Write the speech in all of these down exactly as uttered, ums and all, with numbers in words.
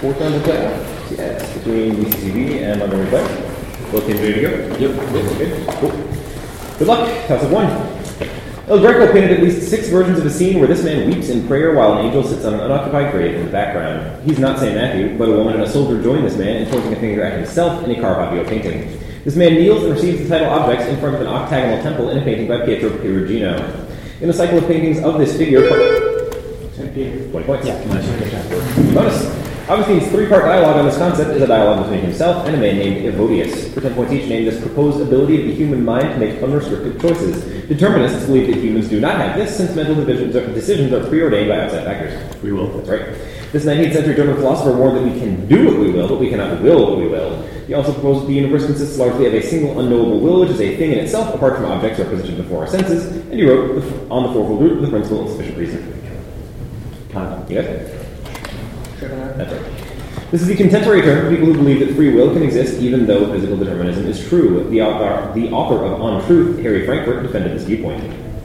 fourth round of playoff. Yes, between B C C B and Montgomery Play. Both teams ready to go? Yep. Yep. Good. Cool. Good luck. Toss of one. El Greco painted at least six versions of a scene where this man weeps in prayer while an angel sits on an unoccupied grave in the background. He's not Saint Matthew, but a woman and a soldier join this man in pointing a finger at himself in a Caravaggio painting. This man kneels and receives the title objects in front of an octagonal temple in a painting by Pietro Perugino. In a cycle of paintings of this figure... twenty points. Yeah. Bonus. Augustine's three-part dialogue on this concept is a dialogue between himself and a man named Evodius. For ten points each, name this proposed ability of the human mind to make unrestricted choices. Determinists believe that humans do not have this, since mental divisions are, decisions are preordained by outside factors. Free will. That's right. This nineteenth century German philosopher warned that we can do what we will, but we cannot will what we will. He also proposed that the universe consists largely of a single unknowable will, which is a thing in itself, apart from objects or positioned before our senses, and he wrote on the fourfold root the principle of sufficient reason. Kant. You guys? That's right. This is the contemporary term for people who believe that free will can exist even though physical determinism is true. The author, the author of On Truth, Harry Frankfurt, defended this viewpoint.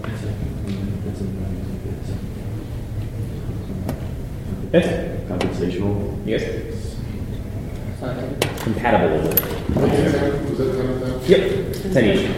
Yes? Compensational. Yes? Compatibilism. Was that ten of them? Yep, ten each.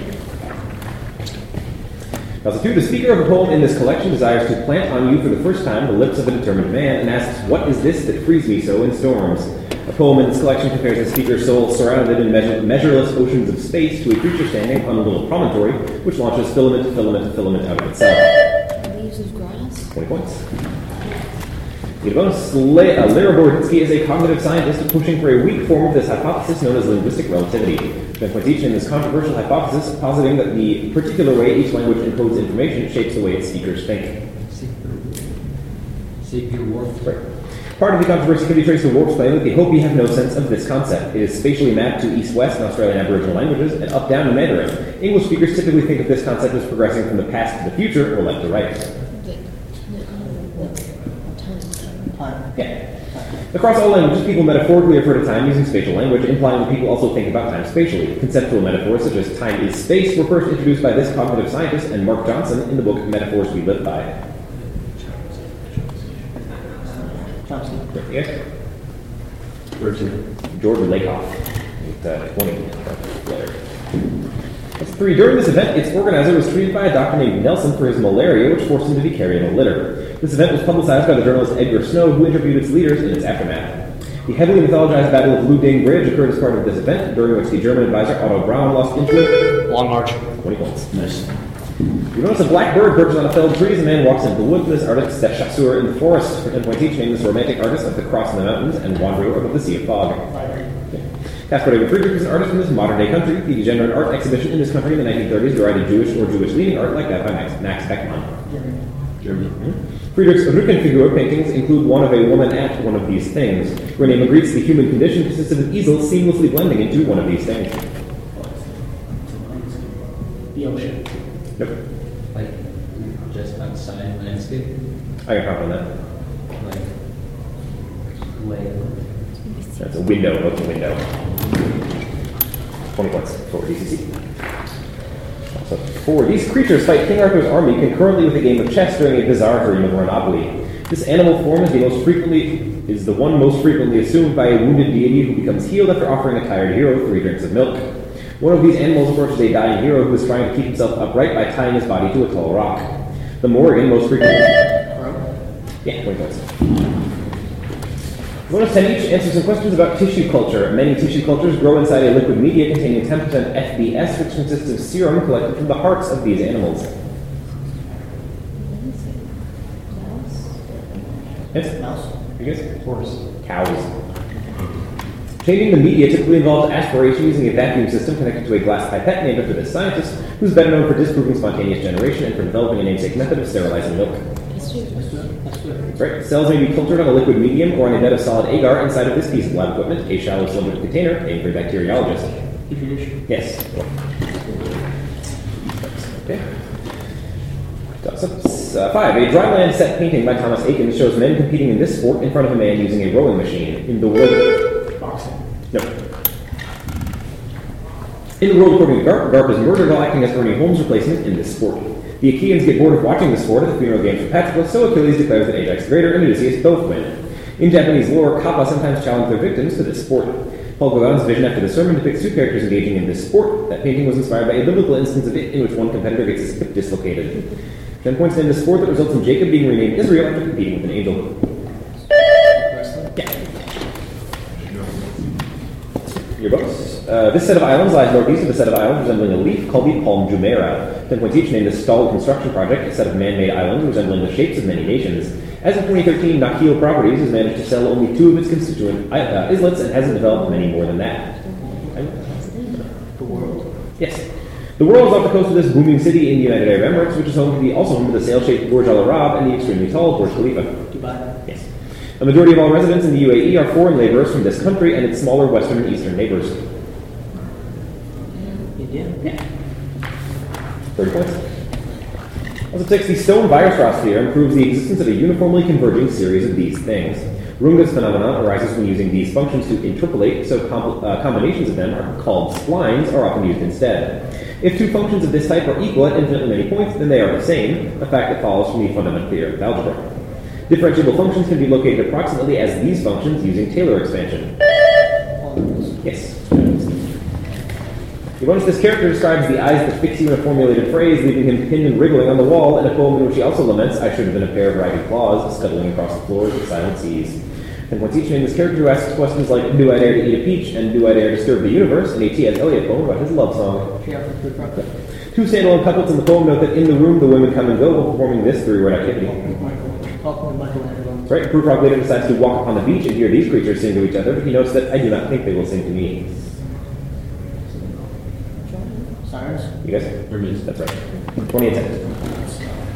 Now, two, the speaker of a poem in this collection desires to plant on you for the first time the lips of a determined man and asks, what is this that frees me so in storms? A poem in this collection compares the speaker's soul surrounded in measure, measureless oceans of space to a creature standing on a little promontory which launches filament to filament to filament out of itself. Leaves of grass? twenty points. The bonus, Le- uh, Lera Boroditsky is a cognitive scientist pushing for a weak form of this hypothesis known as linguistic relativity. ten points each in this controversial hypothesis, positing that the particular way each language encodes information shapes the way its speakers think. Sapir-Whorf. Right. Part of the controversy can be traced to Whorf's claim that the Hopi have no sense of this concept. It is spatially mapped to east-west in Australian Aboriginal languages and up-down in Mandarin. English speakers typically think of this concept as progressing from the past to the future or left to right. Yeah. Across all languages, people metaphorically refer to time using spatial language, implying that people also think about time spatially. Conceptual metaphors such as time is space were first introduced by this cognitive scientist and Mark Johnson in the book Metaphors We Live By. Johnson. Yes? Thirteen. Jordan Lakoff with uh, twenty. Letter. That's three. During this event, its organizer was treated by a doctor named Nelson for his malaria, which forced him to be carried in a litter. This event was publicized by the journalist Edgar Snow, who interviewed its leaders in its aftermath. The heavily mythologized Battle of Luding Bridge occurred as part of this event, during which the German advisor Otto Braun lost interest. Long March. twenty points. Nice. You notice a black bird perches on a felled tree as a man walks into the woods. This artist, Steph Chasseur in the forest. For ten points each, name this romantic artist of The Cross in the Mountains and Wanderer over the Sea of Fog. Caspar David Friedrich is an artist from this modern-day country. The degenerate art exhibition in this country in the nineteen thirties derided Jewish or Jewish-leaning art like that by Max, Max Beckmann. Germany. Mm-hmm. Friedrich's Rückenfigur paintings include one of a woman at one of these things. Rene Magritte's The Human Condition consisted of easels seamlessly blending into one of these things. The ocean. Nope. Like, just outside landscape. I got caught on that. Like, layer. That's a window, what's a window? twenty points for D C C. So, four. These creatures fight King Arthur's army concurrently with a game of chess during a bizarre dream of Monopoly. This animal form is the most frequently is the one most frequently assumed by a wounded deity who becomes healed after offering a tired hero three drinks of milk. One of these animals approaches a dying hero who is trying to keep himself upright by tying his body to a tall rock. The Morrigan most frequently... Yeah, twenty points. Bonus ten each answer some questions about tissue culture. Many tissue cultures grow inside a liquid media containing ten percent F B S, which consists of serum collected from the hearts of these animals. Yes? Mouse. You guys? Horse. Cows. Changing the media typically involves aspiration using a vacuum system connected to a glass pipette named after this scientist, who's better known for disproving spontaneous generation and for developing a namesake method of sterilizing milk. Right. Cells may be cultured on a liquid medium or on a bed of solid agar inside of this piece of lab equipment, a shallow cylindrical container, aimed for a bacteriologist. Yes. Okay. Uh, five. A dryland set painting by Thomas Aiken shows men competing in this sport in front of a man using a rowing machine. In the world... Boxing. No. In the world according to Garp, Garp is murdered while acting as Ernie Holmes' replacement in this sport. The Achaeans get bored of watching the sport at the funeral games for Patroclus, so Achilles declares that Ajax the Greater and Odysseus both win. In Japanese lore, kappa sometimes challenge their victims to this sport. Paul Gauguin's vision after the sermon depicts two characters engaging in this sport. That painting was inspired by a biblical instance of it in which one competitor gets his hip dislocated. Ten points named a sport that results in Jacob being renamed Israel after competing with an angel. Yeah. Your books. Uh, this set of islands lies northeast of a set of islands resembling a leaf called the Palm Jumeirah. Ten points each named a stalled construction project, a set of man-made islands resembling the shapes of many nations. As of twenty thirteen, Nakio Properties has managed to sell only two of its constituent uh, islets and hasn't developed many more than that. The world. Yes. The world is off the coast of this booming city in the United Arab Emirates, which is home to the, also home to the sail-shaped Burj Al Arab and the extremely tall Burj Khalifa. Dubai. Yes. A majority of all residents in the U A E are foreign laborers from this country and its smaller western and eastern neighbors. India. Yeah. thirty points. Also six, the stone virus theorem proves the existence of a uniformly converging series of these things. Runge's phenomenon arises when using these functions to interpolate, so com- uh, combinations of them are called splines are often used instead. If two functions of this type are equal at infinitely many points, then they are the same, a fact that follows from the fundamental theorem of algebra. Differentiable functions can be located approximately as these functions using Taylor expansion. Yes. The bonus, this character describes the eyes that fix you in a formulated phrase, leaving him pinned and wriggling on the wall in a poem in which he also laments, I should have been a pair of ragged claws, scuttling across the floors of silent seas. And once each name this character who asks questions like, do I dare to eat a peach, and do I dare disturb the universe, in a T S Eliot poem about his love song. Two standalone couplets in the poem note that in the room the women come and go while performing this three-word activity. That's right, Proof Rock later decides to walk upon the beach and hear these creatures sing to each other, but he notes that I do not think they will sing to me. Sirens. You guys? Hermes. That's right. twenty-eight seconds.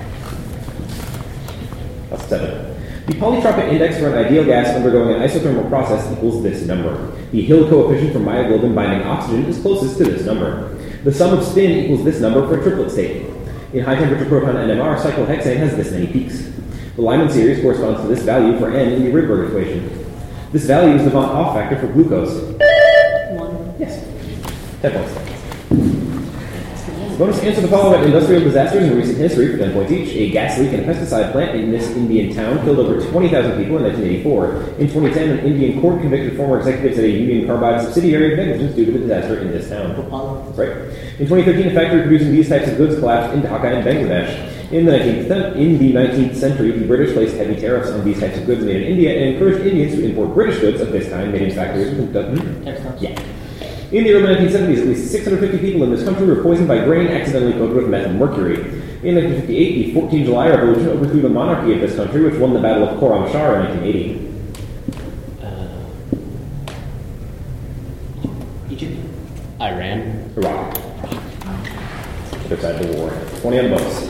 That's seven. The polytropic index for an ideal gas undergoing an isothermal process equals this number. The Hill coefficient for myoglobin binding oxygen is closest to this number. The sum of spin equals this number for a triplet state. In high-temperature proton N M R, cyclohexane has this many peaks. The Lyman series corresponds to this value for N in the Rydberg equation. This value is the von Hoff factor for glucose. One. Yes. Ten points. Bonus, answer the following industrial disasters in recent history for ten points each. A gas leak in a pesticide plant in this Indian town killed over twenty thousand people in nineteen eighty-four. In twenty ten, an Indian court convicted former executives at a Union Carbide subsidiary of negligence due to the disaster in this town. Right. In twenty thirteen, a factory producing these types of goods collapsed in Dhaka in Bangladesh. In the nineteenth, in the nineteenth century, the British placed heavy tariffs on these types of goods made in India and encouraged Indians to import British goods of this kind made in factories with Textiles. Yeah. In the early nineteen seventies, at least six hundred fifty people in this country were poisoned by grain accidentally coated with methyl mercury. In nineteen fifty-eight, the fourteenth of July Revolution overthrew the monarchy of this country, which won the Battle of Khorram Shah in nineteen eighty. Uh, Egypt. Iran. Iraq. Other side of the war. twenty on the books.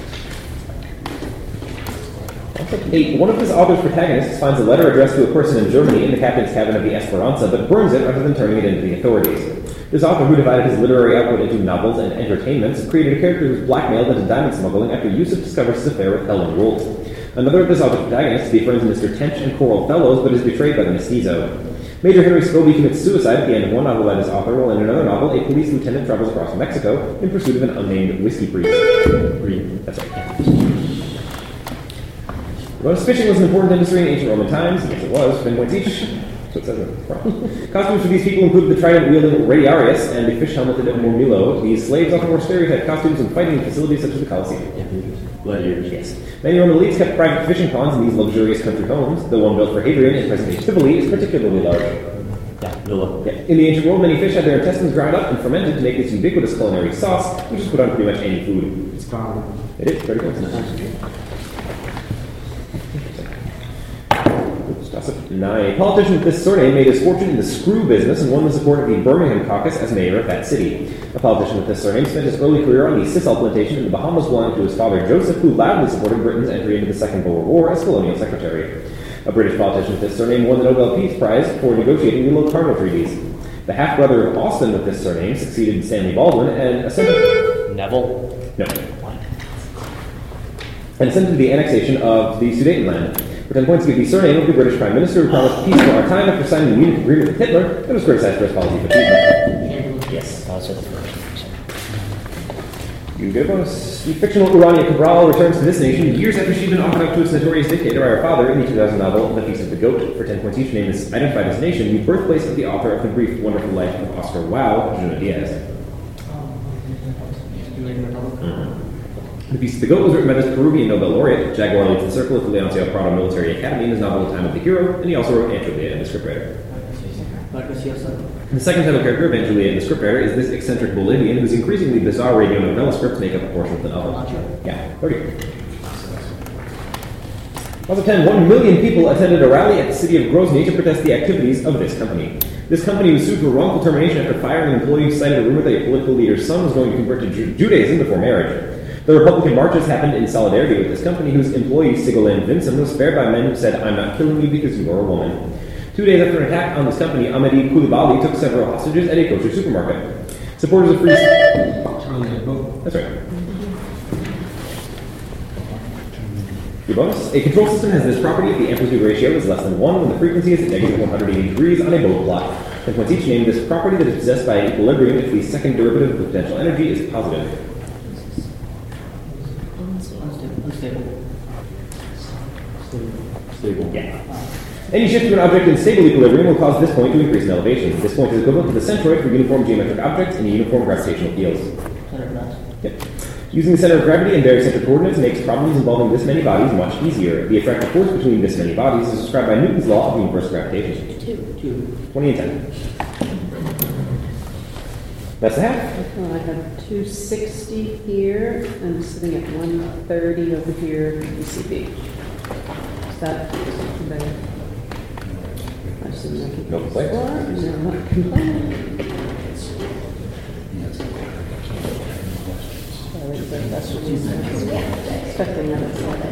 Eight. One of this author's protagonists finds a letter addressed to a person in Germany in the captain's cabin of the Esperanza, but burns it rather than turning it into the authorities. This author, who divided his literary output into novels and entertainments, created a character who was blackmailed into diamond smuggling after Yusuf discovers his affair with Helen Wolt. Another of this author's protagonists befriends Mister Tench and Coral Fellows, but is betrayed by the mestizo. Major Henry Scobie commits suicide at the end of one novel by this author, while in another novel, a police lieutenant travels across Mexico in pursuit of an unnamed whiskey priest. That's right. Bonus, fishing was an important industry in ancient Roman times. Yes, it was. ten points each. So it says it. Costumes for these people included the trident-wielding Radiarius and the fish-helmeted Murmillo. These slaves often wore stereotype costumes and fighting facilities such as the Colosseum. Gladiators. Yes. Many Roman elites kept private fishing ponds in these luxurious country homes. The one built for Hadrian in present-day Tivoli is particularly large. Yeah, Villa. Yeah. In the ancient world, many fish had their intestines ground up and fermented to make this ubiquitous culinary sauce, which is put on pretty much any food. It's gone. It is. Very good. Nine. A politician with this surname made his fortune in the screw business and won the support of the Birmingham caucus as mayor of that city. A politician with this surname spent his early career on the Sisal plantation in the Bahamas, belonging to his father Joseph, who loudly supported Britain's entry into the Second Boer War as colonial secretary. A British politician with this surname won the Nobel Peace Prize for negotiating the Locarno treaties. The half-brother of Austin with this surname succeeded Stanley Baldwin and ascended... Neville. No. And ascended the annexation of the Sudetenland. For ten points, give the surname of the British Prime Minister who promised peace for our time after signing the Munich Agreement with Hitler and was criticized for his policy of achievement. Yes. Also the first. You get a bonus. The fictional Urania Cabral returns to this nation years after she'd been offered up to its notorious dictator by her father in the two thousand novel, The Feast of the Goat. For ten points each, name is identified as nation, the birthplace of the author of the brief, wonderful life of Oscar Wilde, Junot Diaz. The Feast of the Goat was written by this Peruvian Nobel laureate. Jaguar leads the circle at the Leoncio Prado Military Academy in his novel The Time of the Hero, and he also wrote Angelia and the scriptwriter. The second title character of Angelia and the scriptwriter is this eccentric Bolivian whose increasingly bizarre radio novella scripts make up a portion of the novel. Yeah, thirty. Also ten, one million people attended a rally at the city of Grozny to protest the activities of this company. This company was sued for wrongful termination after firing an employee who cited a rumor that a political leader's son was going to convert to Ju- Judaism before marriage. The Republican marches happened in solidarity with this company, whose employee, Sigolene Vinson, was spared by men who said, "I'm not killing you because you are a woman." Two days after an attack on this company, Amadi Koulibaly took several hostages at a kosher supermarket. Supporters of free... That's right. Your bonus. A control system has this property if the amplitude ratio is less than one when the frequency is at negative one hundred eighty degrees on a bowed plot. ten points each, name this property that is possessed by an equilibrium if the second derivative of the potential energy is positive. Unstable. Stable. Yeah. Any shift to an object in stable equilibrium will cause this point to increase in elevation. This point is equivalent to the centroid for uniform geometric objects in uniform gravitational fields. Center of mass. Yep. Using the center of gravity and barycentric coordinates makes problems involving this many bodies much easier. The attractive force between this many bodies is described by Newton's law of universal gravitation. Two. Two. twenty and ten. That's the half. Well, I have two sixty here, and sitting at one thirty over here at U C B. Is that better? I assume I can No complaints. No, I'm not complaining. I think that that's what you said. Expecting that it's not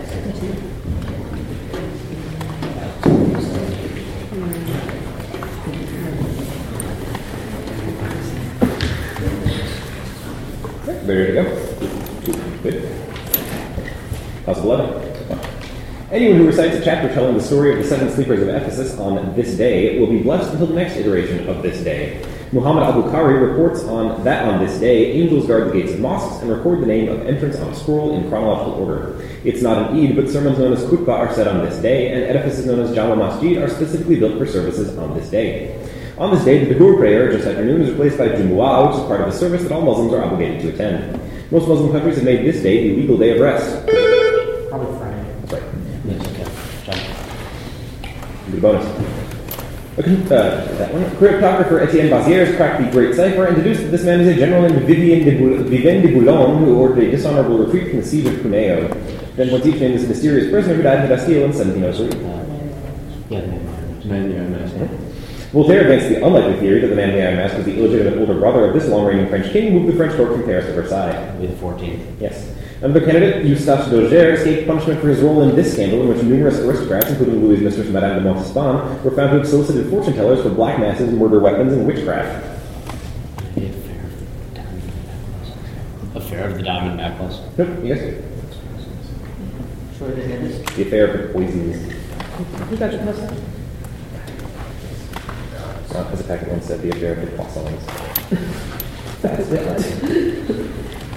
Ready to go? Good. How's the eleven? Anyone who recites a chapter telling the story of the seven sleepers of Ephesus on this day will be blessed until the next iteration of this day. Muhammad al-Bukhari reports on that on this day, angels guard the gates of mosques and record the name of entrance on a scroll in chronological order. It's not an Eid, but sermons known as khutbah are said on this day, and edifices known as Jama Masjid are specifically built for services on this day. On this day, the Duhur prayer, just after noon, is replaced by Jumu'ah, which is part of a service that all Muslims are obligated to attend. Most Muslim countries have made this day the legal day of rest. Probably Friday. That's right. Yes, okay. John. Good bonus. Uh, that one. Cryptographer Etienne Baziers cracked the Great Cipher and deduced that this man is a general named Vivien de, Bou- Vivien de Boulogne who ordered a dishonorable retreat from the siege of Cuneo. Then once each named this mysterious prisoner who died in the Bastille in seventeen oh three. Yeah, man. Man, yeah, man. Voltaire advanced the unlikely theory that the man behind mask was the illegitimate older brother of this long-reigning French king who moved the French court from Paris to Versailles. Louis the fourteenth. Yes. Another candidate, Eustache Dauger, escaped punishment for his role in this scandal in which numerous aristocrats, including Louis's mistress Madame de Montespan, were found to have solicited fortune-tellers for black masses, murder weapons, and witchcraft. The affair of the diamond necklace. Affair of the diamond necklace. Nope, yes. Sorry, they had this. The affair of the poisons. Who got your puzzle? Uh, as a packet once said, the affair of the poissons. That's it.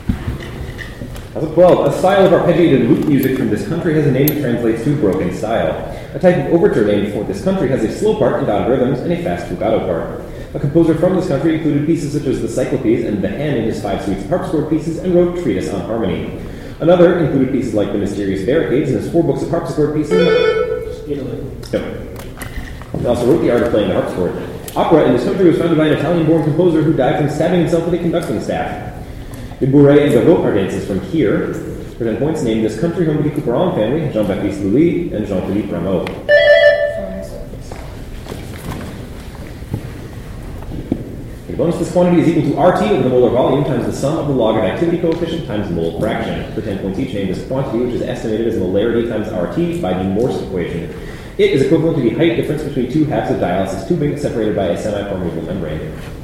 twelve. A style of arpeggiated lute music from this country has a name that translates to broken style. A type of overture named for this country has a slow part in dotted rhythms and a fast fugato part. A composer from this country included pieces such as the Cyclopes and the Hand in his five suites of harpsichord pieces and wrote treatise on harmony. Another included pieces like the Mysterious Barricades and his four books of harpsichord pieces. Italy. No. He also wrote The Art of Playing the Harpsichord. Opera in this country was founded by an Italian-born composer who died from stabbing himself with a conducting staff. The Bourret and Gavot are dances from here. For ten points, named this country home to the Couperin family, Jean-Baptiste Louis and Jean-Philippe Rameau. The bonus, this quantity is equal to R T over the molar volume times the sum of the log of activity coefficient times the mole fraction. For ten points each, named this quantity, which is estimated as molarity times R T by the Morse equation. It is equivalent to the height difference between two halves of dialysis tubing separated by a semi-permeable membrane.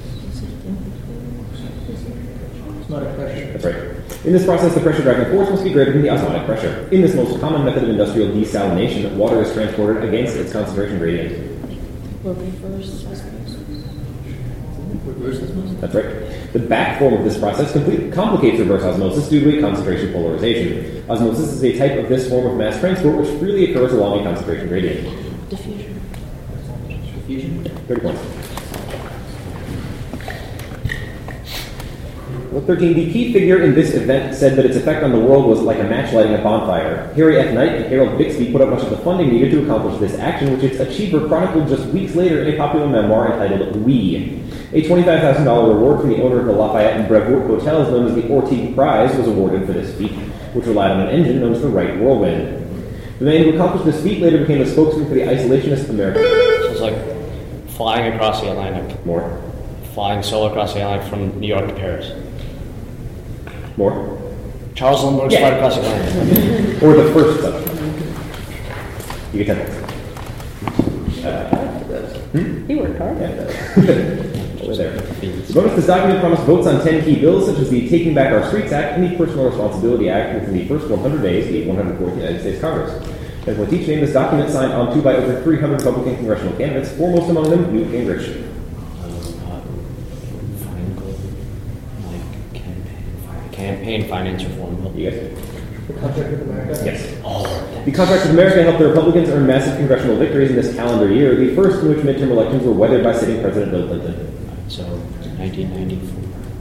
It's not a pressure. That's right. In this process, the pressure driving force must be greater than the osmotic pressure. In this most common method of industrial desalination, water is transported against its concentration gradient. Well, first, I suppose. Reverse osmosis? That's right. The back form of this process complete, complicates reverse osmosis due to a concentration polarization. Osmosis is a type of this form of mass transport which freely occurs along a concentration gradient. Diffusion. Diffusion? thirty points. Well, thirteen. The key figure in this event said that its effect on the world was like a match lighting a bonfire. Harry F. Knight and Harold Bixby put up much of the funding needed to accomplish this action, which its achiever chronicled just weeks later in a popular memoir entitled We. A twenty-five thousand dollars reward from the owner of the Lafayette and Brevoort hotels known as the Ortigue Prize was awarded for this feat, which relied on an engine known as the Wright Whirlwind. The man who accomplished this feat later became a spokesman for the isolationist American. So it's like flying across the Atlantic. More. Flying solo across the Atlantic from New York to Paris. More. Charles Lindbergh's Yeah. flight across the Atlantic. Or the first subject. You get ten points. He worked hard. Yeah, over there. The bonus, this document promised votes on ten key bills, such as the Taking Back Our Streets Act and the Personal Responsibility Act within the first one hundred days, the one hundred fourth United States Congress. And with each name, this document signed onto by over three hundred Republican congressional candidates, foremost among them Newt Gingrich. Campaign finance reform bill. You guys? The contract with America? Yes. Oh, The Contract with America helped the Republicans earn massive congressional victories in this calendar year, the first in which midterm elections were weathered by sitting President Bill Clinton. so nineteen ninety-four.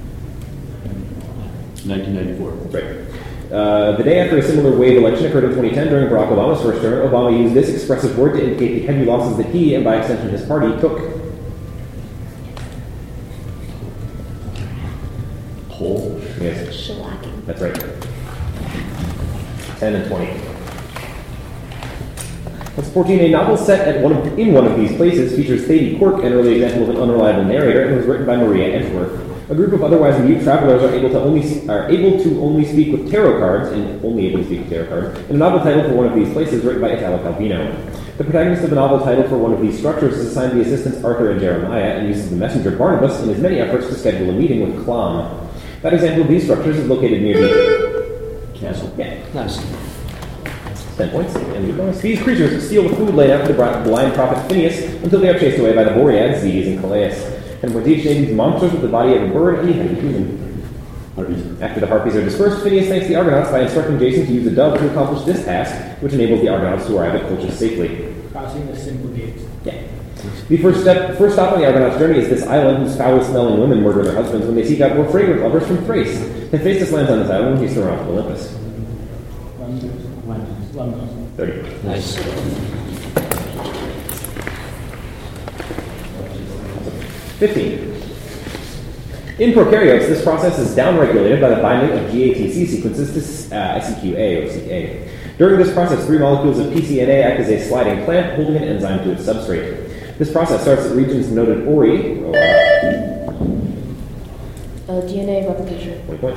nineteen ninety-four. Right. Uh, the day after a similar wave election occurred in twenty ten during Barack Obama's first term, Obama used this expressive word to indicate the heavy losses that he, and by extension his party, took. Poll. Yes, Shellacking. that's right. ten and twenty. That's fourteen. A novel set at one of, in one of these places features Thady Quirk, an early example of an unreliable narrator, and was written by Maria Edgeworth. A group of otherwise mute travelers are able to only are able to only speak with tarot cards, and only able to speak with tarot cards. And a novel title for one of these places, written by Italo Calvino. The protagonist of the novel title for one of these structures is assigned the assistants Arthur and Jeremiah, and uses the messenger Barnabas in his many efforts to schedule a meeting with Clom. That example of these structures is located near the Castle. yeah. Nice. Ten points. And the bonus. These creatures steal the food laid out for the blind prophet Phineas until they are chased away by the Boreads, Zetes, and Calais. And when each name these monsters with the body of a bird and the head of a human. Harpies. After the Harpies are dispersed, Phineas thanks the Argonauts by instructing Jason to use a dove to accomplish this task, which enables the Argonauts to arrive at Colchis safely. Crossing the simple gate. Yeah. The first step, first stop on the Argonauts' journey is this island whose foul-smelling women murder their husbands when they seek out more fragrant lovers from Thrace. Hephaestus lands on this island when he's thrown off of Olympus. London. thirty. Nice. fifteen. In prokaryotes, this process is downregulated by the binding of G A T C sequences to uh, S E Q A or C A. During this process, three molecules of P C N A act as a sliding clamp holding an enzyme to its substrate. This process starts at regions noted O R I, or, Uh, D N A replication. twenty points.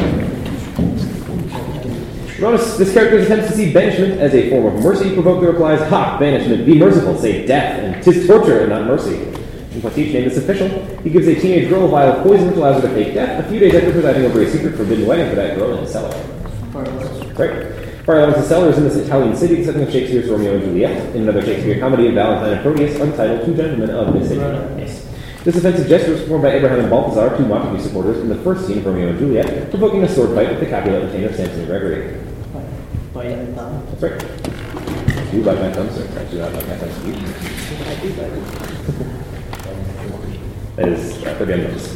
Notice this character's attempts to see banishment as a form of mercy provoke the replies, ha, banishment, be merciful, say death, and 'tis torture and not mercy. And what's each name is official, he gives a teenage girl a vial of poison which allows her to fake death a few days after presiding over a secret forbidden wedding for that girl in a cellar. Right. Fire Element's Cellars in this Italian city, the setting of Shakespeare's Romeo and Juliet. In another Shakespeare comedy of Valentine and Proteus are the title Two Gentlemen of this City. Yes. This offensive gesture was performed by Abraham and Balthazar, two Montague supporters, in the first scene of Romeo and Juliet, provoking a sword fight with the Capulet retainer Samson and Gregory. Bite at the thumb. That's right. Do you bite my thumbs, sir? I do not bite my thumbs. You. That is uh, thirty items.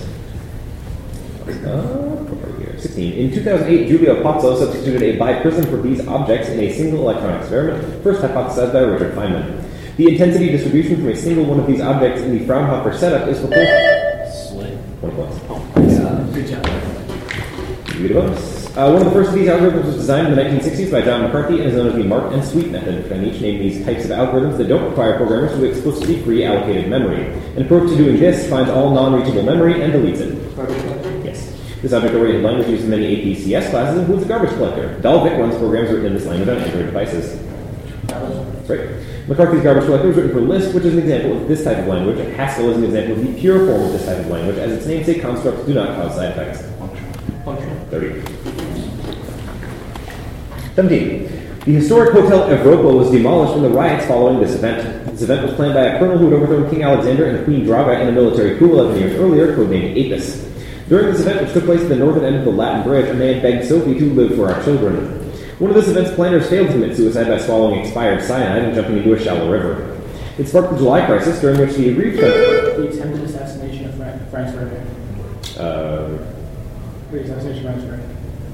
Uh, here. sixteen. In two thousand eight, Giulio Pozzo substituted a biprism for these objects in a single electron experiment, first hypothesized by Richard Feynman. The intensity distribution from a single one of these objects in the Fraunhofer setup is proportional. Slit. One points. Good job. You get a bonus. Uh, one of the first of these algorithms was designed in the nineteen sixties by John McCarthy and is known as the Mark and Sweet method, and each name these types of algorithms that don't require programmers to explicitly free allocated memory. An approach to doing this finds all non-reachable memory and deletes it. Yes. This object-oriented language uses many A P C S classes and includes a garbage collector. Dalvik runs programs written in this language on Android devices. That's right. McCarthy's garbage collector was written for Lisp, which is an example of this type of language, and Haskell is an example of the pure form of this type of language, as its namesake constructs do not cause side effects. Functional. thirty. seventeen. The historic Hotel Evropa was demolished in the riots following this event. This event was planned by a colonel who had overthrown King Alexander and Queen Draga in a military coup eleven years earlier, codenamed Apis. During this event, which took place at the northern end of the Latin Bridge, a man begged Sophie to live for our children. One of this event's planners failed to commit suicide by swallowing expired cyanide and jumping into a shallow river. It sparked the July crisis, during which the aggrieved The attempted assassination of Fra- Franz Werner. uh, The assassination of Franz Werner.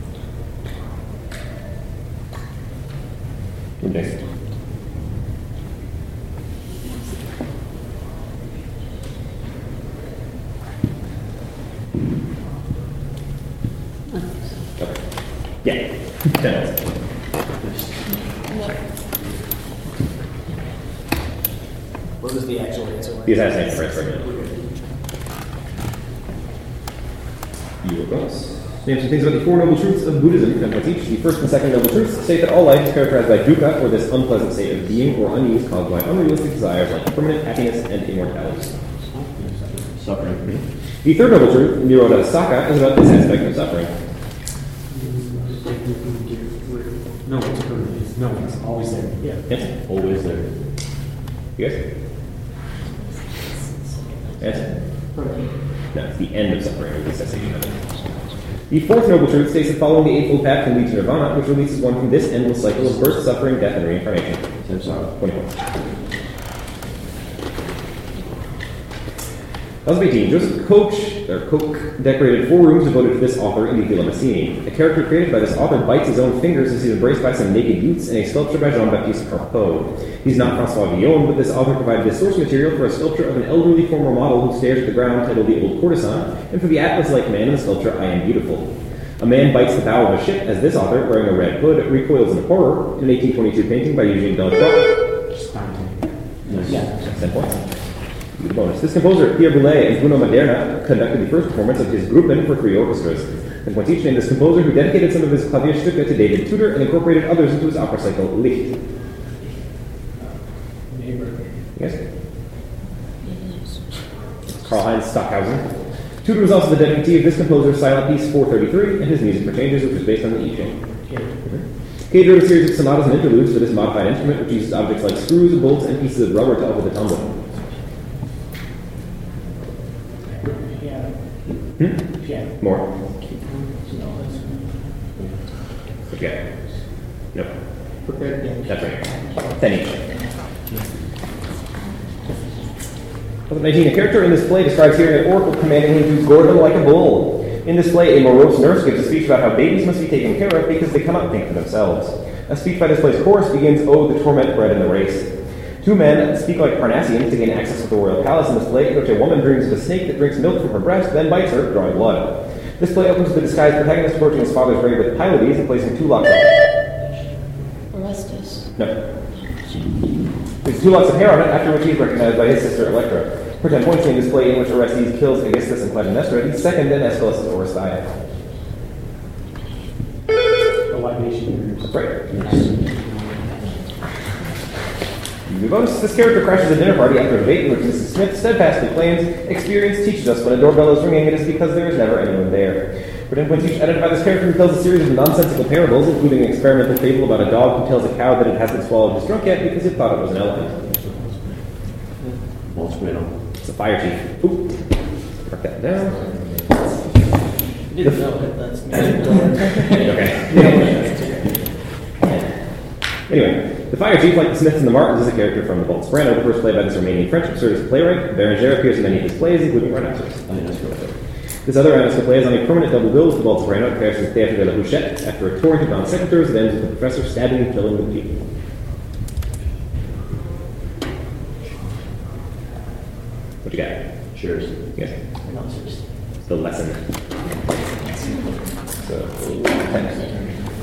next. Okay. Yeah. Ten minutes. What was the actual answer? The assassination of Franz Ferdinand. You will bonus. Name some things about the Four Noble Truths of Buddhism, ten points each. The first and second Noble Truths state that all life is characterized by dukkha, or this unpleasant state of being or unease caused by unrealistic desires like permanent happiness and immortality. Suffering. Mm-hmm. The third Noble Truth, Nirodha Saka, is about this aspect of suffering. No, it's permanent. No, it's always there. Yeah. Yes? Always there. You guys? Yes? Permanent. No, it's the end of suffering, or the cessation of it. The fourth Noble Truth states that following the Eightfold Path can lead to nirvana, which releases one from this endless cycle of birth, suffering, death, and reincarnation. Samsara. twenty points. Clause eighteen. Joseph Koch, or Koch decorated four rooms devoted to this author in the Villa Massini. A character created by this author bites his own fingers as he's embraced by some naked youths in a sculpture by Jean-Baptiste Carpeau. He's not François Villon, but this author provided the source material for a sculpture of an elderly former model who stares at the ground titled The Old Courtesan, and for the Atlas-like man in the sculpture I Am Beautiful. A man bites the bow of a ship as this author, wearing a red hood, recoils in horror in an eighteen twenty-two painting by Eugene Delacroix. Just fine. Yeah. ten points. Good bonus. This composer, Pierre Boulez, and Bruno Maderna conducted the first performance of his Gruppen for three orchestras. ten points each, named this composer who dedicated some of his Klavierstücke to David Tudor and incorporated others into his opera cycle, Licht. Neighbor. Yes? Karl-Heinz Stockhausen. Tudor was also the dedicatee of this composer's silent piece four thirty-three and his music for changes, which was based on the I Ching. Cage wrote a series of sonatas and interludes for this modified instrument, which uses objects like screws, bolts, and pieces of rubber to alter the timbre. Piano. Hmm? Piano. More. No, that's. What you got? Nope. Prepared piano. That's right. Ten each. nineteen. A character in this play describes hearing an oracle commanding him to gore them like a bull. In this play, a morose nurse gives a speech about how babies must be taken care of because they cannot think for themselves. A speech by this play's chorus begins, "Oh, the torment bred in the race." Two men speak like Parnassians to gain access to the royal palace in this play, in which a woman dreams of a snake that drinks milk from her breast, then bites her, drawing blood. This play opens with the disguised protagonist approaching his father's grave with Pylades and placing two locks of Orestes. No. There's two locks of hair on it, after which he's recognized by his sister Electra. For ten points in this play in which Orestes kills Aegisthus and Clytemnestra, he's second in Aeschylus' Oresteia. The libation. That's right. The bonus, this character crashes a dinner party after a date in which Missus Smith steadfastly claims, experience teaches us when a doorbell is ringing, it is because there is never anyone there. For ten points each, identify this character who tells a series of nonsensical parables, including an experimental fable about a dog who tells a cow that it hasn't swallowed his drunk yet because it thought it was an elephant. Walt Whitman. It's a fire chief. Oop. Mark that down. You didn't know it, that's me. Okay. Anyway, the fire chief, like the Smiths and the Martins, is a character from the Bold Soprano, the first play by this Romanian French absurdist playwright. Berenger appears in many of his plays, including Rhinoceros. I think that's correct. This other Ionesco play is on a permanent double bill with the Bold Soprano at Paris' Théâtre de la Huchette. After a torrent of non-secretors, it ends with the professor stabbing and killing the people. What you got? Cheers. Yes. Rhinoceros. The lesson. So, ten.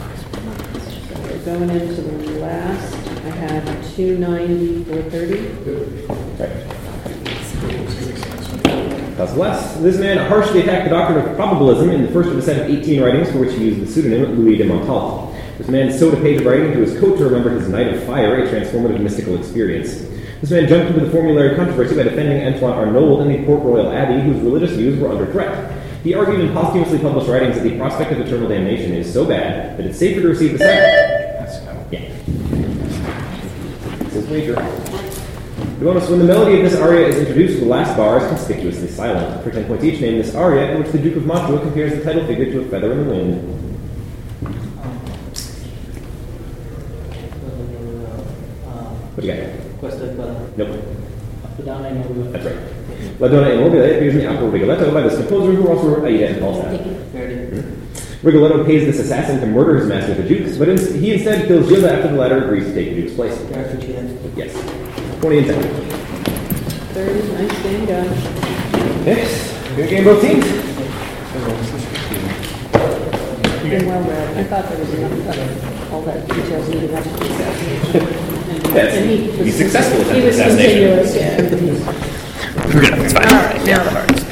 Going into the last, I have two ninety, four thirty. Right. Thus less. This man harshly attacked the doctrine of probabilism in the first of a set of eighteen writings for which he used the pseudonym Louis de Montalte. This man sewed a page of writing to his coat to remember his Night of Fire, a transformative mystical experience. This man jumped into the formulary controversy by defending Antoine Arnauld in the Port Royal Abbey, whose religious views were under threat. He argued in posthumously published writings that the prospect of eternal damnation is so bad that it's safer to receive the sacrament. Yeah. major. The bonus, when the melody of this aria is introduced, the last bar is conspicuously silent. For ten points each, name this aria in which the Duke of Mantua compares the title figure to a feather in the wind. What do you got? Questa è quella. Nope. Madonna Immobile. That's right. La Donna Immobile appears in the opera Rigoletto by this composer who also wrote Aida and Falstaff. Verdi. Rigoletto pays this assassin to murder his master, the Duke, but in- he instead kills Gilda after the latter agrees to take the Duke's place. Refugee. Yes. twenty and ten. thirty, nice game, guys. Yes. Good game, both teams. Been well read. I thought there was enough of all that details leading up to the assassination. And- Yes, and he he's was- successful with He that was assassination. continuous, yeah. We're good. It's fine. All right, now the hearts.